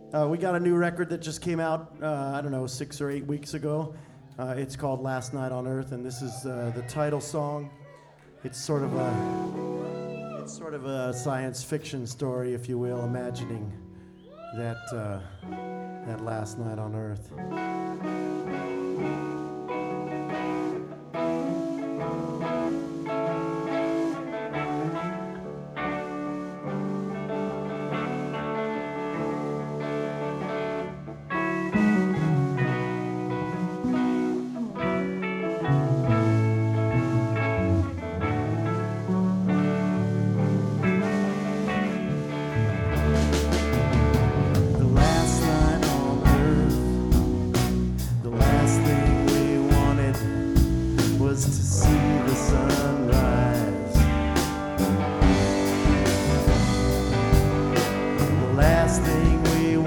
We got a new record that just came out, I don't know, 6 or 8 weeks ago. It's called Last Night on Earth, and this is the title song. It's sort of a science fiction story, if you will, imagining that last night on Earth.